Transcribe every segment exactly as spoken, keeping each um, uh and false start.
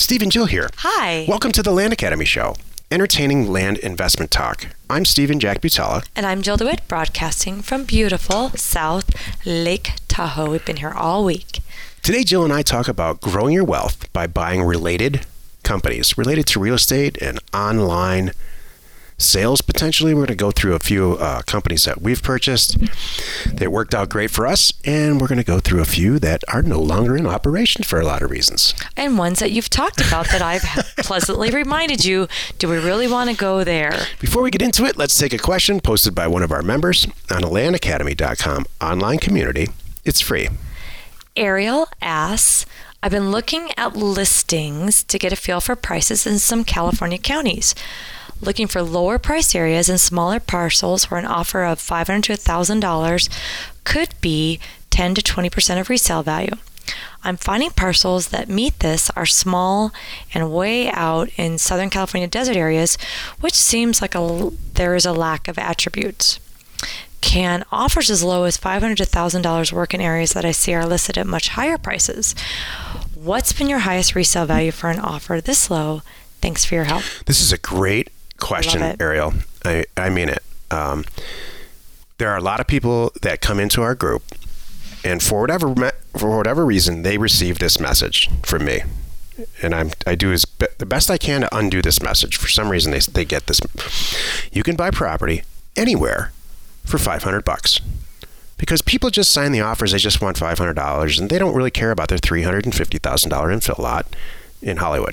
Steve and Jill here. Hi. Welcome to the Land Academy Show, entertaining land investment talk. I'm Steve and Jack Butala. And I'm Jill DeWitt, broadcasting from beautiful South Lake Tahoe. We've been here all week. Today, Jill and I talk about growing your wealth by buying related companies, related to real estate and online sales, potentially. We're going to go through a few uh, companies that we've purchased that worked out great for us, and we're going to go through a few that are no longer in operation for a lot of reasons. And ones that you've talked about that I've pleasantly reminded you, do we really want to go there? Before we get into it, let's take a question posted by one of our members on the land academy dot com online community. It's free. Ariel asks, I've been looking at listings to get a feel for prices in some California counties. Looking for lower price areas and smaller parcels where an offer of five hundred dollars to one thousand dollars could be ten to twenty percent of resale value. I'm finding parcels that meet this are small and way out in Southern California desert areas, which seems like a, there is a lack of attributes. Can offers as low as five hundred dollars to one thousand dollars work in areas that I see are listed at much higher prices? What's been your highest resale value for an offer this low? Thanks for your help. This is a great question, Ariel. I, I mean it. Um, there are a lot of people that come into our group, and for whatever for whatever reason, they receive this message from me, and I'm I do as be, the best I can to undo this message. For some reason, they they get this. You can buy property anywhere for five hundred bucks, because people just sign the offers. They just want five hundred dollars, and they don't really care about their three hundred and fifty thousand dollar infill lot in Hollywood.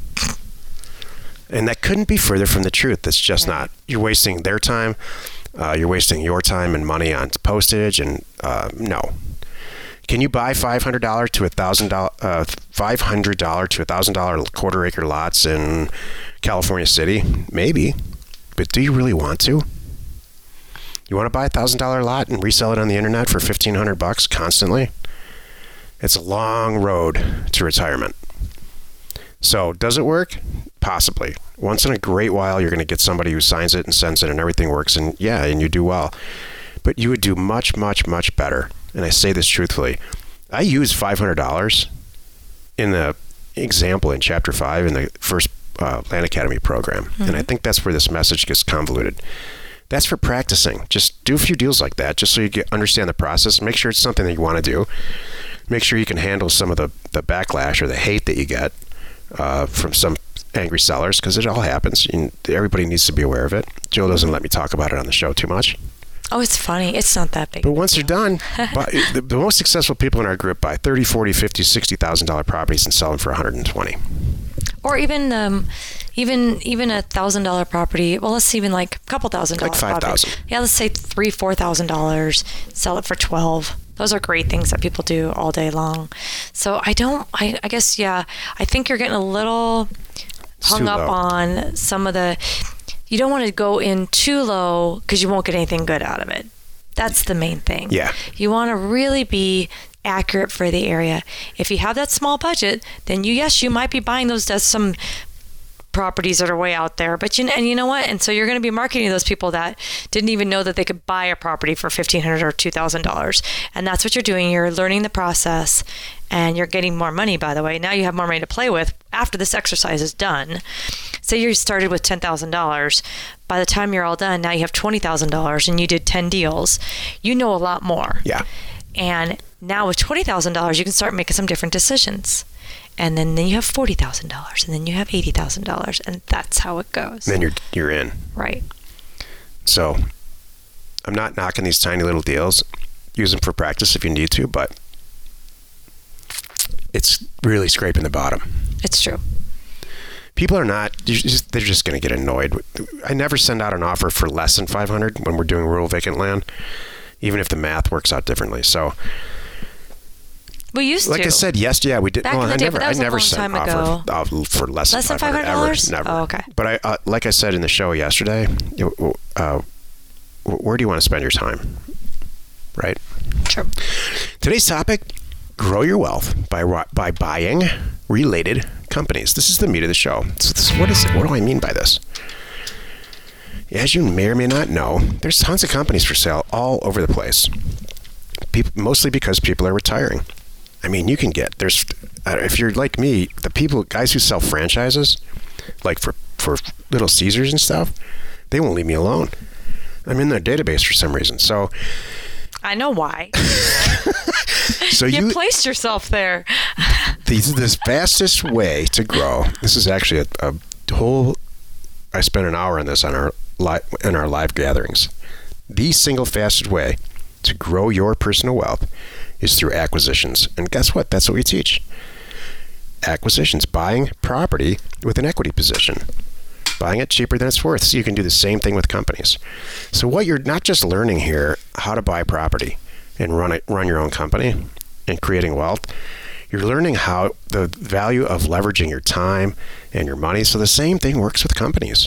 And that couldn't be further from the truth. That's just right. Not. You're wasting their time. Uh, you're wasting your time and money on postage. And uh, no. Can you buy five hundred dollars to a thousand dollars, uh, five hundred dollars to a thousand dollar quarter acre lots in California City? Maybe, but do you really want to? You want to buy a thousand dollar lot and resell it on the internet for fifteen hundred bucks constantly? It's a long road to retirement. So does it work? Possibly. Once in a great while, you're going to get somebody who signs it and sends it and everything works, and yeah, and you do well. But you would do much, much, much better. And I say this truthfully. I use five hundred dollars in the example in Chapter five in the first uh, Land Academy program. Mm-hmm. And I think that's where this message gets convoluted. That's for practicing. Just do a few deals like that, just so you get understand the process. Make sure it's something that you want to do. Make sure you can handle some of the, the backlash or the hate that you get uh, from some angry sellers, because it all happens. You, everybody needs to be aware of it. Jill doesn't let me talk about it on the show too much. Oh, it's funny. It's not that big. But once they're done, buy, the, the most successful people in our group buy thirty, forty, fifty, sixty thousand dollar properties and sell them for one hundred twenty. Or even um, even even a thousand dollar property. Well, let's even like a couple thousand dollars. Like five thousand. Yeah, let's say three, four thousand dollars. Sell it for twelve. Those are great things that people do all day long. So I don't. I, I guess yeah. I think you're getting a little hung up on some of the, you don't want to go in too low because you won't get anything good out of it. That's the main thing. Yeah. You want to really be accurate for the area. If you have that small budget, then you, yes, you might be buying those as some properties that are way out there, but you and you know what? And so you're going to be marketing to those people that didn't even know that they could buy a property for fifteen hundred dollars or two thousand dollars. And that's what you're doing. You're learning the process, and you're getting more money, by the way. Now you have more money to play with after this exercise is done. Say you started with ten thousand dollars. By the time you're all done, now you have twenty thousand dollars and you did ten deals. You know a lot more. Yeah. And now with twenty thousand dollars, you can start making some different decisions. And then, then you have forty thousand dollars, and then you have eighty thousand dollars, and that's how it goes. Then you're you're in. Right. So I'm not knocking these tiny little deals. Use them for practice if you need to, but it's really scraping the bottom. It's true. People are not, just, they're just going to get annoyed. I never send out an offer for less than five hundred dollars when we're doing rural vacant land, even if the math works out differently. So we used like to. I said, yes, yeah, we did. Back well, in the I day, never, but that was I never a long sent time offer ago. uh, for less, less than five hundred dollars? Ever, never. Oh, okay. But I, uh, like I said in the show yesterday, uh, where do you want to spend your time? Right? Sure. Today's topic: grow your wealth by by buying related companies. This is the meat of the show. So this, what is it? What do I mean by this? As you may or may not know, there's tons of companies for sale all over the place. People, mostly because people are retiring. I mean, you can get, there's, uh, if you're like me, the people, guys who sell franchises, like for, for Little Caesars and stuff, they won't leave me alone. I'm in their database for some reason. So I know why. so you, you placed yourself there. the, the fastest way to grow, this is actually a, a whole, I spent an hour on this on our live, in our live gatherings. The single fastest way to grow your personal wealth is through acquisitions. And guess what? That's what we teach. Acquisitions, buying property with an equity position. Buying it cheaper than it's worth, so you can do the same thing with companies. So what you're not just learning here, how to buy property and run it, run your own company and creating wealth, you're learning how the value of leveraging your time and your money. So the same thing works with companies.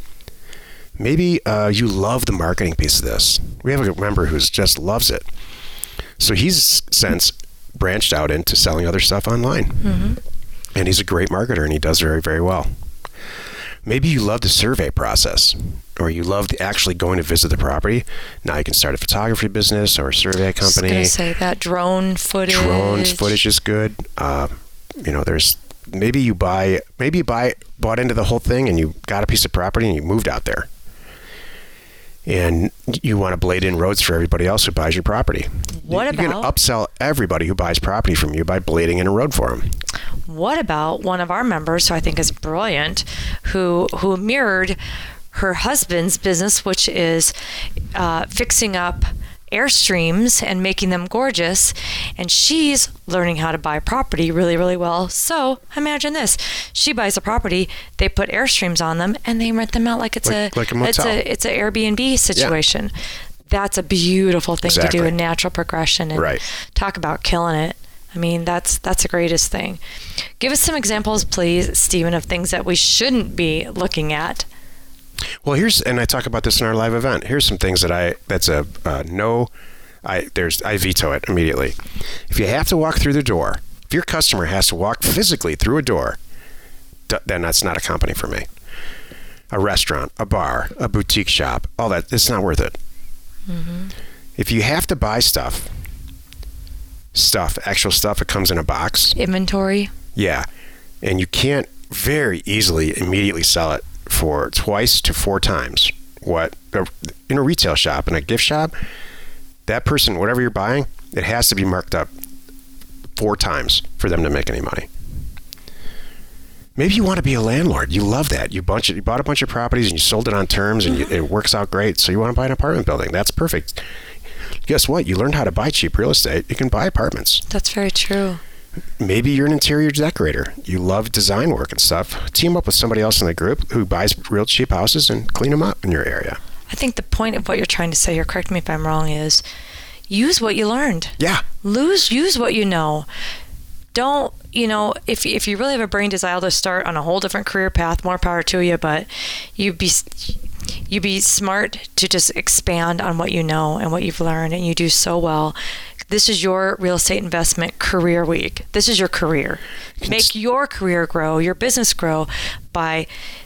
Maybe uh, you love the marketing piece of this. We have a member who just loves it. So he's since branched out into selling other stuff online. Mm-hmm. And he's a great marketer, and he does very, very well. Maybe you love the survey process, or you love the actually going to visit the property. Now you can start a photography business or a survey company. I was going to say that drone footage. Drone footage is good. Uh, you know, there's maybe you buy, maybe you buy, bought into the whole thing, and you got a piece of property and you moved out there. And you want to blade in roads for everybody else who buys your property. What you, about? You can upsell everybody who buys property from you by blading in a road for them. What about one of our members, who I think is brilliant, who who mirrored her husband's business, which is uh, fixing up Airstreams and making them gorgeous, and she's learning how to buy property really, really well. So imagine this: she buys a property, they put Airstreams on them, and they rent them out like it's like, a like a motel. it's a it's an Airbnb situation. Yeah. That's a beautiful thing exactly. to do in natural progression, and right. talk about killing it. I mean, that's that's the greatest thing. Give us some examples, please, Stephen, of things that we shouldn't be looking at. Well, here's, and I talk about this in our live event. Here's some things that I, that's a uh, no, I there's I veto it immediately. If you have to walk through the door, if your customer has to walk physically through a door, then that's not a company for me. A restaurant, a bar, a boutique shop, all that, it's not worth it. Mm-hmm. If you have to buy stuff, stuff, actual stuff, it comes in a box. Inventory. Yeah. And you can't very easily immediately sell it for twice to four times what in a retail shop, in a gift shop, that person, whatever you're buying, it has to be marked up four times for them to make any money. Maybe you want to be a landlord. You love that. You bunch you bought a bunch of properties and you sold it on terms, and mm-hmm. you, it works out great. So you want to buy an apartment building. That's perfect. Guess what? You learned how to buy cheap real estate. You can buy apartments. That's very true. Maybe you're an interior decorator. You love design work and stuff. Team up with somebody else in the group who buys real cheap houses and clean them up in your area. I think the point of what you're trying to say here, correct me if I'm wrong, is use what you learned. Yeah. Lose, use what you know. Don't, you know, if if you really have a brain desire to start on a whole different career path, more power to you, but you be you be smart to just expand on what you know and what you've learned, and you do so well. This is your real estate investment career week. This is your career. Make your career grow, your business grow by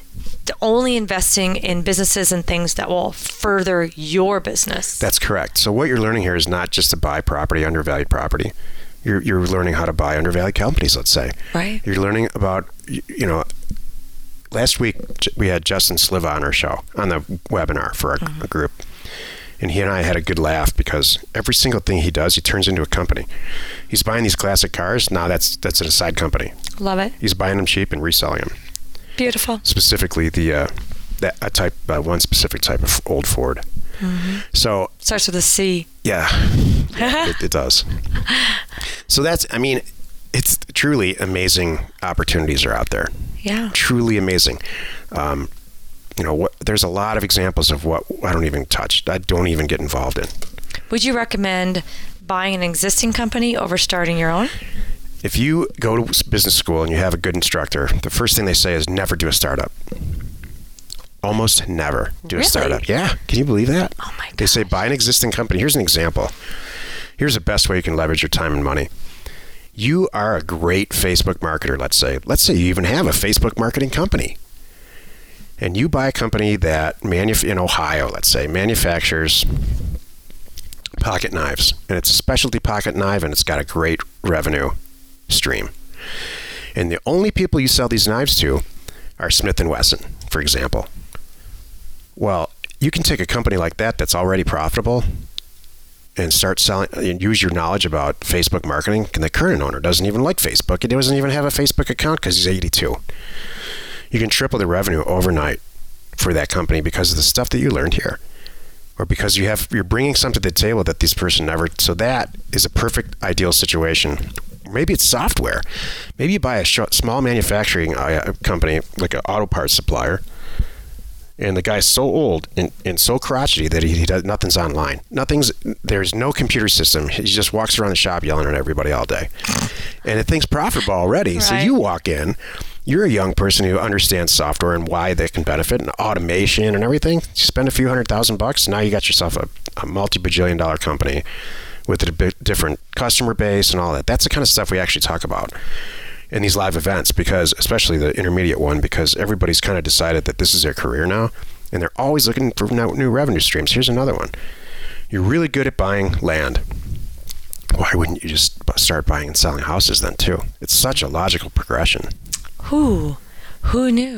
only investing in businesses and things that will further your business. That's correct. So what you're learning here is not just to buy property, undervalued property. You're you're learning how to buy undervalued companies, let's say. Right. You're learning about, you know, last week we had Justin Sliva on our show, on the webinar for our mm-hmm. group. And he and I had a good laugh because every single thing he does, he turns into a company. He's buying these classic cars. Now that's that's a side company. Love it. He's buying them cheap and reselling them. Beautiful. Specifically, the uh, that a type, uh, one specific type of old Ford. Mm-hmm. So starts with a C. Yeah, yeah it, it does. So that's, I mean, it's truly amazing opportunities are out there. Yeah. Truly amazing. Um, you know, what, there's a lot of examples of what I don't even touch. I don't even get involved in. Would you recommend buying an existing company over starting your own? If you go to business school and you have a good instructor, the first thing they say is never do a startup. Almost never do really? a startup. Yeah. Can you believe that? Oh my God. They say buy an existing company. Here's an example. Here's the best way you can leverage your time and money. You are a great Facebook marketer, let's say. Let's say you even have a Facebook marketing company. And you buy a company that, manuf- in Ohio, let's say, manufactures pocket knives. And it's a specialty pocket knife, and it's got a great revenue stream. And the only people you sell these knives to are Smith and Wesson, for example. Well, you can take a company like that that's already profitable and start selling and use your knowledge about Facebook marketing. And the current owner doesn't even like Facebook. He doesn't even have a Facebook account because he's eighty-two. You can triple the revenue overnight for that company because of the stuff that you learned here, or because you have you're bringing something to the table that this person never. So that is a perfect ideal situation. Maybe it's software. Maybe you buy a sh- small manufacturing uh, company like an auto parts supplier, and the guy's so old and, and so crotchety that he, he does nothing's online. Nothing's there's no computer system. He just walks around the shop yelling at everybody all day, and the thing's profitable already. Right. So you walk in. You're a young person who understands software and why they can benefit and automation and everything. You spend a few hundred thousand bucks, now you got yourself a, a multi-bajillion dollar company with a bit different customer base and all that. That's the kind of stuff we actually talk about in these live events, because especially the intermediate one, because everybody's kind of decided that this is their career now, and they're always looking for new revenue streams. Here's another one. You're really good at buying land. Why wouldn't you just start buying and selling houses then too? It's such a logical progression. Who? Who knew?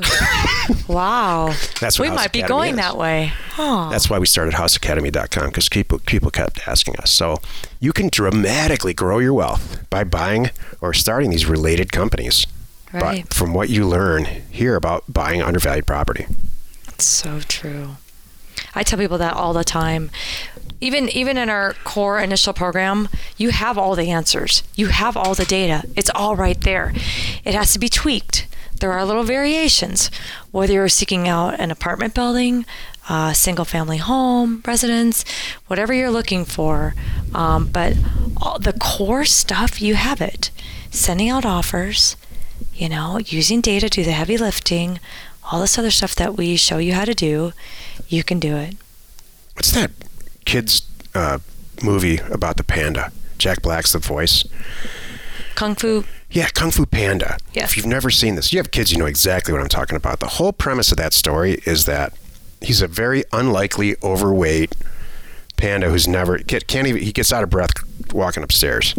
Wow. That's what we House might be Academy going is. that way. Oh. That's why we started house academy dot com, because people, people kept asking us. So you can dramatically grow your wealth by buying or starting these related companies. Right. But from what you learn here about buying undervalued property. It's so true. I tell people that all the time. Even even in our core initial program, you have all the answers. You have all the data. It's all right there. It has to be tweaked. There are little variations. Whether you're seeking out an apartment building, a single-family home, residence, whatever you're looking for. Um, but all the core stuff, you have it. Sending out offers, you know, using data to do the heavy lifting, all this other stuff that we show you how to do, you can do it. What's that kids uh, movie about the panda? Jack Black's the voice. Kung Fu. Yeah, Kung Fu Panda. Yes. If you've never seen this, you have kids, you know exactly what I'm talking about. The whole premise of that story is that he's a very unlikely, overweight panda who's never can't even. He gets out of breath walking upstairs.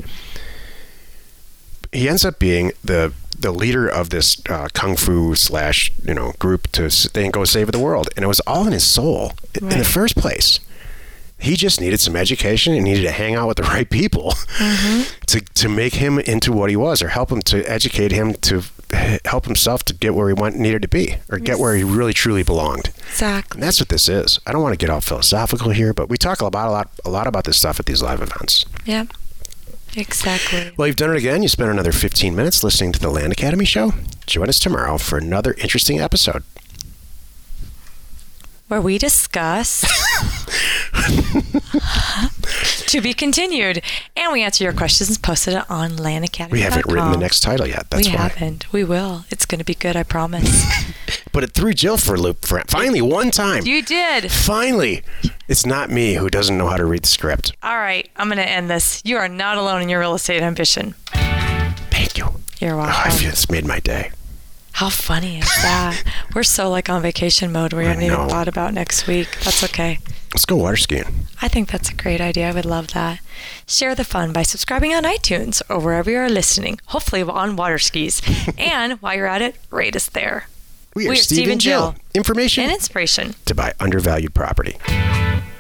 He ends up being the the leader of this uh, kung fu slash you know group to then go save the world, and it was all in his soul right. in the first place. He just needed some education and needed to hang out with the right people mm-hmm. to to make him into what he was, or help him to educate him to help himself to get where he want, needed to be, or get where he really truly belonged. Exactly. And that's what this is. I don't want to get all philosophical here, but we talk about a lot a lot about this stuff at these live events. Yeah. Exactly. Well, you've done it again. You spent another fifteen minutes listening to the Land Academy Show. Join us tomorrow for another interesting episode, where we discuss to be continued, and we answer your questions and posted it on land academy dot com. We haven't written the next title yet. That's we why. haven't. We will. It's going to be good, I promise. But it threw Jill for a loop. For, finally, one time. You did. Finally. It's not me who doesn't know how to read the script. All right. I'm going to end this. You are not alone in your real estate ambition. Thank you. You're welcome. Oh, I feel it's made my day. How funny is that? We're so like on vacation mode. We haven't even thought about next week. That's okay. Let's go water skiing. I think that's a great idea. I would love that. Share the fun by subscribing on iTunes or wherever you are listening, hopefully on water skis. And while you're at it, rate us there. We are, we are Steve and Jill. Jill. Information and inspiration to buy undervalued property.